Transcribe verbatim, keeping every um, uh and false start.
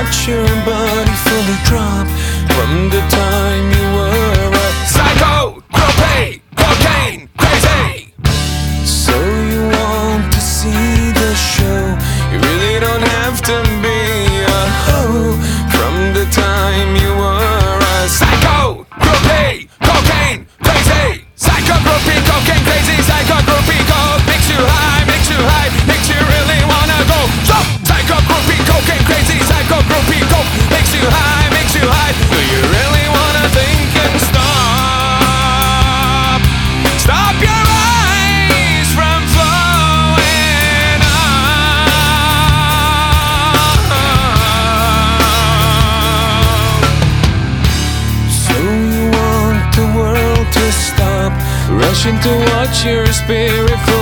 watch your body fully drop from the time you were a psycho, propane, cocaine, crazy. So you want to see the show, you really don't have to be a hoe. From the time you were a psycho, groupie, cocaine, crazy. Psycho, groupie, cocaine, crazy. Psycho, groupie, coke makes you high, makes you high, makes you really wanna go. So, psycho, groupie, cocaine, crazy. Psycho, groupie, coke makes you high, makes you high. Do you really wanna think and stop? Stop your eyes from flowing out. So you want the world to stop, rushing to watch your spirit